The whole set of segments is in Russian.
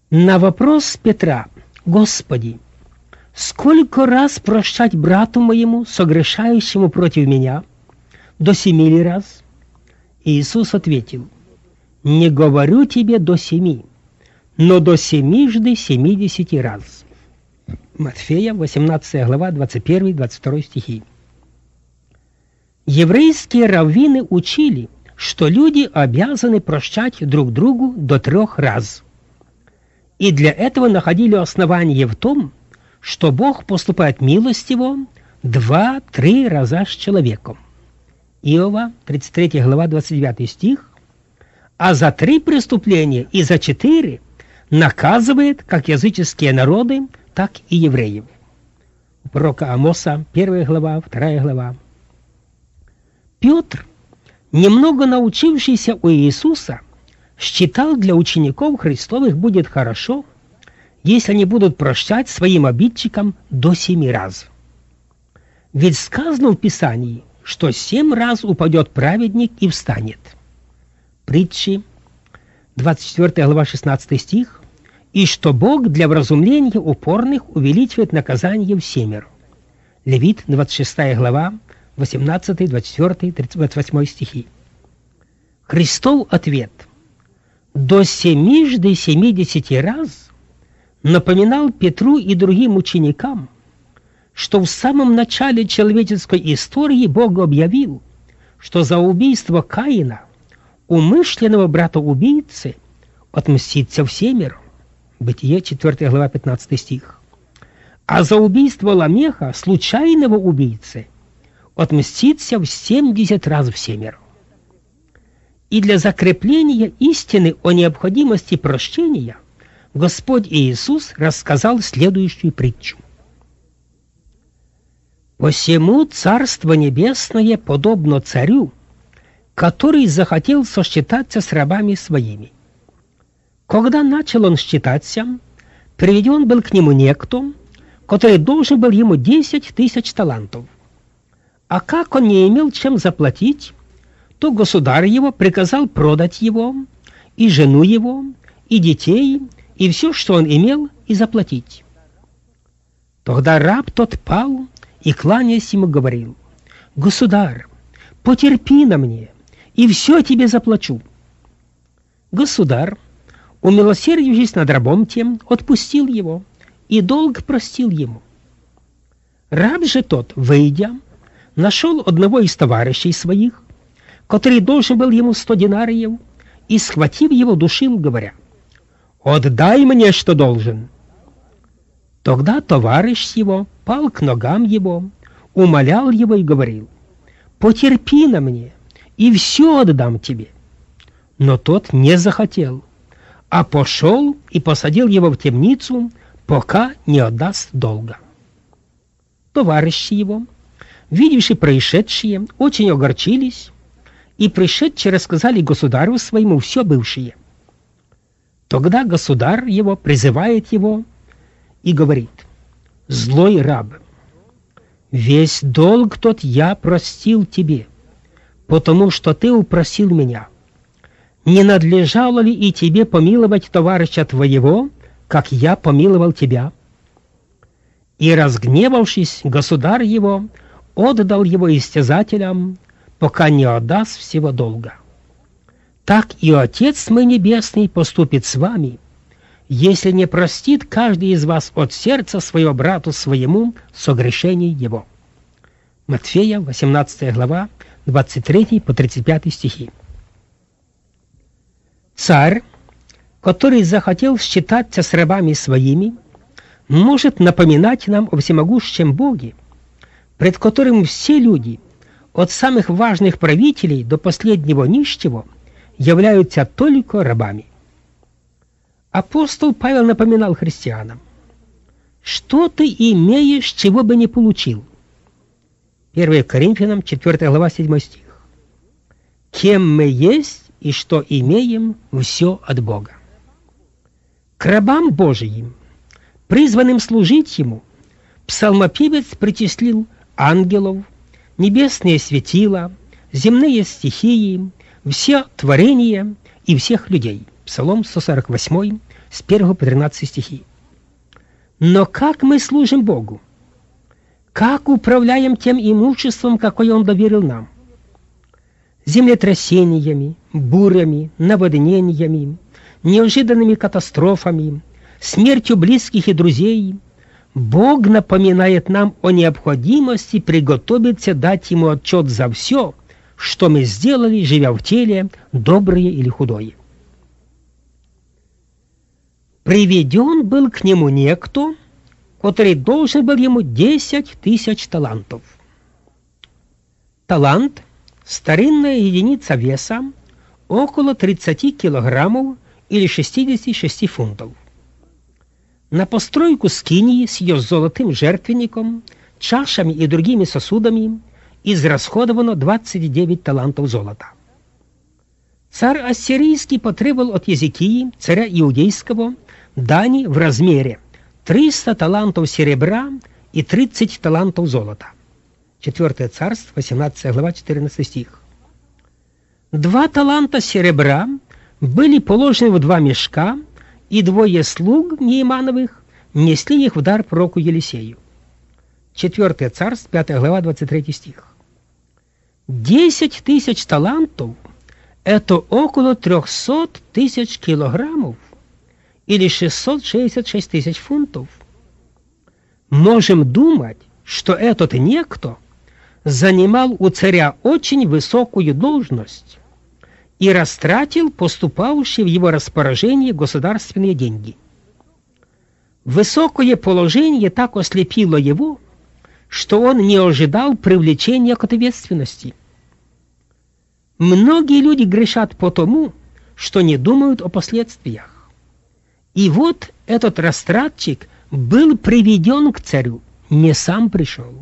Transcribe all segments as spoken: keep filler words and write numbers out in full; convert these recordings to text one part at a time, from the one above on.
На вопрос Петра: «Господи, сколько раз прощать брату моему, согрешающему против меня? До семи ли раз?» Иисус ответил: «Не говорю тебе до семи, но до семижды семидесяти раз». Матфея, восемнадцатая глава, двадцать первый двадцать второй стихи. Еврейские раввины учили, что люди обязаны прощать друг другу до трех раз. И для этого находили основание в том, что Бог поступает милостиво два-три раза с человеком. Иова, тридцать третья глава, двадцать девятый стих. А за три преступления и за четыре наказывает как языческие народы, так и евреев. У пророка Амоса, первая глава, вторая глава. Петр, немного научившийся у Иисуса, считал, для учеников Христовых будет хорошо, если они будут прощать своим обидчикам до семи раз. Ведь сказано в Писании, что семь раз упадет праведник и встанет. Притчи, двадцать четвёртая глава, шестнадцатый стих. И что Бог для вразумления упорных увеличивает наказание в семеро. Левит, двадцать шестая глава, восемнадцатый, двадцать четвёртый, тридцать восьмой стихи. Христов ответ до семижды семидесяти раз напоминал Петру и другим ученикам, что в самом начале человеческой истории Бог объявил, что за убийство Каина, умышленного брата-убийцы, отмстится всемир. Бытие, четвёртая глава, пятнадцатый стих. А за убийство Ламеха, случайного убийцы, отмстится в семьдесят раз всемир. И для закрепления истины о необходимости прощения Господь Иисус рассказал следующую притчу. «Посему Царство Небесное подобно царю, который захотел сосчитаться с рабами своими. Когда начал он считаться, приведен был к нему некто, который должен был ему десять тысяч талантов. А как он не имел чем заплатить, то государь его приказал продать его, и жену его, и детей, и все, что он имел, и заплатить. Тогда раб тот пал и, кланяясь ему, говорил: «Государь, потерпи на мне, и все тебе заплачу». Государь, умилосердившись над рабом тем, отпустил его, и долг простил ему. Раб же тот, выйдя, нашел одного из товарищей своих, который должен был ему сто динариев, и, схватив его, душил, говоря: «Отдай мне, что должен». Тогда товарищ его пал к ногам его, умолял его и говорил: «Потерпи на мне, и все отдам тебе». Но тот не захотел, а пошел и посадил его в темницу, пока не отдаст долга. Товарищи его, видевши происшедшее, очень огорчились, и пришедшие рассказали государю своему все бывшее. Тогда государь его призывает его и говорит: «Злой раб, весь долг тот я простил тебе, потому что ты упросил меня. Не надлежало ли и тебе помиловать товарища твоего, как я помиловал тебя?» И, разгневавшись, государь его отдал его истязателям, пока не отдаст всего долга. Так и Отец мой Небесный поступит с вами, если не простит каждый из вас от сердца своего брату своему согрешений его. Матфея, восемнадцатая глава, двадцать третий по тридцать пятый стихи. Царь, который захотел считаться с рабами своими, может напоминать нам о всемогущем Боге, пред которым все люди, от самых важных правителей до последнего нищего, являются только рабами. Апостол Павел напоминал христианам: «Что ты имеешь, чего бы не получил?» первое Коринфянам, четвёртая глава, седьмой стих. «Кем мы есть и что имеем, все от Бога». К рабам Божиим, призванным служить Ему, псалмопевец причислил ангелов, небесные светила, земные стихии, все творения и всех людей. Псалом сто сорок восемь, с первого по тринадцатый стихи. Но как мы служим Богу? Как управляем тем имуществом, какое Он доверил нам? Землетрясениями, бурями, наводнениями, неожиданными катастрофами, смертью близких и друзей. Бог напоминает нам о необходимости приготовиться дать Ему отчет за все, что мы сделали, живя в теле, доброе или худое. Приведен был к Нему некто, который должен был Ему десять тысяч талантов. Талант – старинная единица веса, около тридцати килограммов или шестидесяти шести фунтов. На постройку скинии с ее золотым жертвенником, чашами и другими сосудами израсходовано двадцать девять талантов золота. Царь Ассирийский потребовал от Езекии, царя Иудейского, дани в размере триста талантов серебра и тридцать талантов золота. Четвертое царство, восемнадцатая глава, четырнадцатый стих. Два таланта серебра были положены в два мешка, и двое слуг Неимановых несли их в дар пророку Елисею. Четвертое царство, пятая глава, двадцать третий стих. Десять тысяч талантов – это около трехсот тысяч килограммов или шестьсот шестьдесят шесть тысяч фунтов. Можем думать, что этот некто занимал у царя очень высокую должность и растратил поступавшие в его распоряжение государственные деньги. Высокое положение так ослепило его, что он не ожидал привлечения к ответственности. Многие люди грешат потому, что не думают о последствиях. И вот этот растратчик был приведен к царю, не сам пришел.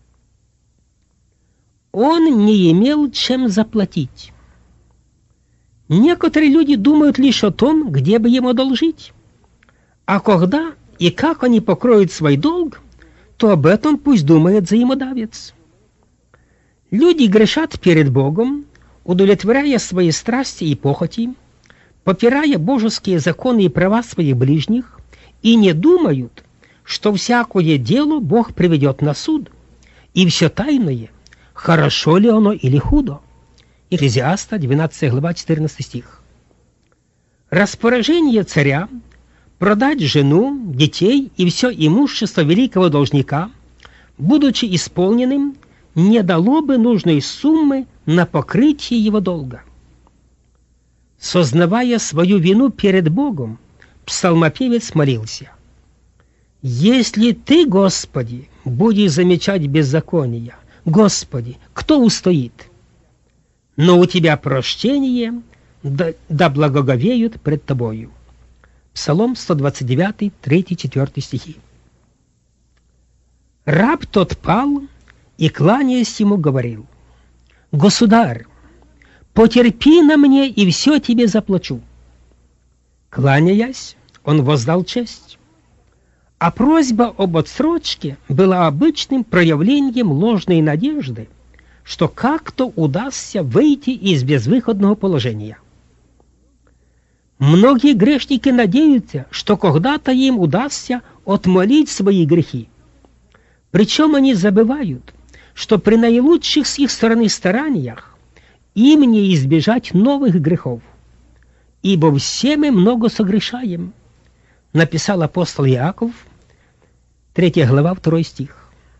Он не имел чем заплатить. Некоторые люди думают лишь о том, где бы ему одолжить. А когда и как они покроют свой долг, то об этом пусть думает взаимодавец. Люди грешат перед Богом, удовлетворяя свои страсти и похоти, попирая божеские законы и права своих ближних, и не думают, что всякое дело Бог приведет на суд, и все тайное, хорошо ли оно или худо. Екклезиаста, двенадцатая глава, четырнадцатый стих. Распоряжение царя продать жену, детей и все имущество великого должника, будучи исполненным, не дало бы нужной суммы на покрытие его долга. Сознавая свою вину перед Богом, псалмопевец молился: «Если Ты, Господи, будешь замечать беззаконие, Господи, кто устоит? Но у Тебя прощение, да, да благоговеют пред Тобою». Псалом сто двадцать девять, три-четыре стихи. Раб тот пал и, кланяясь ему, говорил: «Государь, потерпи на мне, и все тебе заплачу». Кланяясь, он воздал честь. А просьба об отсрочке была обычным проявлением ложной надежды, что как-то удастся выйти из безвыходного положения. Многие грешники надеются, что когда-то им удастся отмолить свои грехи. Причем они забывают, что при наилучших с их стороны стараниях им не избежать новых грехов. «Ибо все мы много согрешаем», написал апостол Иаков, третья глава, второй стих.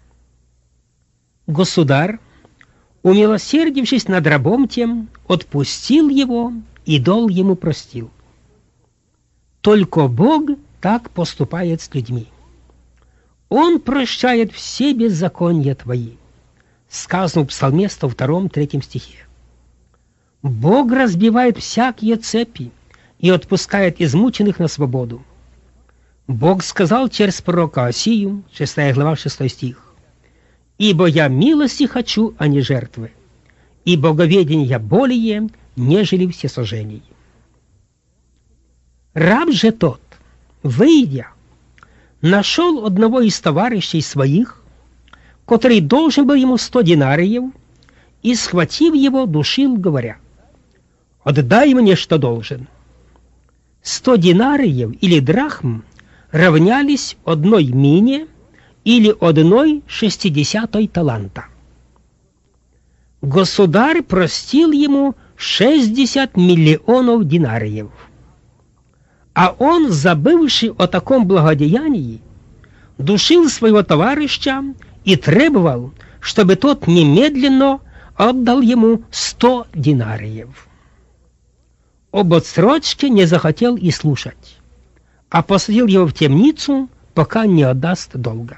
Государь, умилосердившись над рабом тем, отпустил его и долг ему простил. Только Бог так поступает с людьми. Он прощает все беззакония твои, сказано в Псалме сто втором, третьем стихе. Бог разбивает всякие цепи и отпускает измученных на свободу. Бог сказал через пророка Осию, шестая глава, шестой стих: «Ибо я милости хочу, а не жертвы, и боговедения более, нежели всесожжений». Раб же тот, выйдя, нашел одного из товарищей своих, который должен был ему сто динариев, и, схватив его, душил, говоря: «Отдай мне, что должен». сто динариев или драхм равнялись одной мине или одной шестидесятой таланта. Государь простил ему шестьдесят миллионов динариев. А он, забывший о таком благодеянии, душил своего товарища и требовал, чтобы тот немедленно отдал ему сто динариев. Об отсрочке не захотел и слушать, а посадил его в темницу, пока не отдаст долга.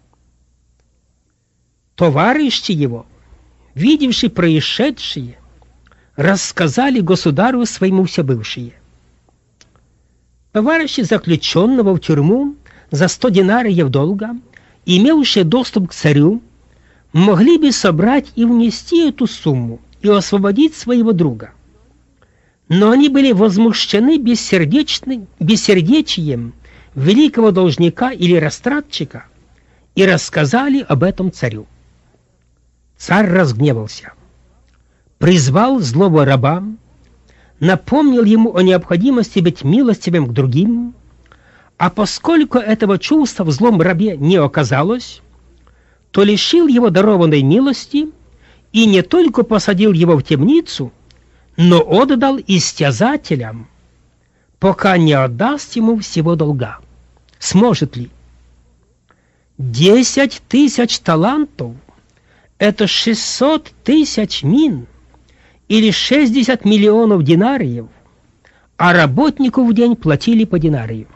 Товарищи его, видевшие происшедшее, рассказали государю своему все бывшие. Товарищи заключенного в тюрьму за сто динариев долга, имевшие доступ к царю, могли бы собрать и внести эту сумму и освободить своего друга. Но они были возмущены бессердечным, бессердечием великого должника или растратчика и рассказали об этом царю. Царь разгневался, призвал злого раба, напомнил ему о необходимости быть милостивым к другим, а поскольку этого чувства в злом рабе не оказалось, то лишил его дарованной милости и не только посадил его в темницу, но отдал истязателям, пока не отдаст ему всего долга. Сможет ли? Десять тысяч талантов – это шестьсот тысяч мин или шестьдесят миллионов динариев, а работнику в день платили по динарию.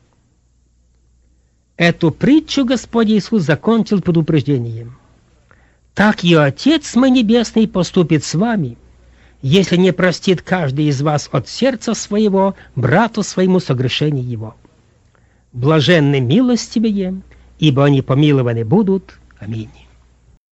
Эту притчу Господь Иисус закончил предупреждением. Так и Отец мой Небесный поступит с вами, если не простит каждый из вас от сердца своего брату своему согрешение его. Блаженны милостивые, ибо они помилованы будут. Аминь.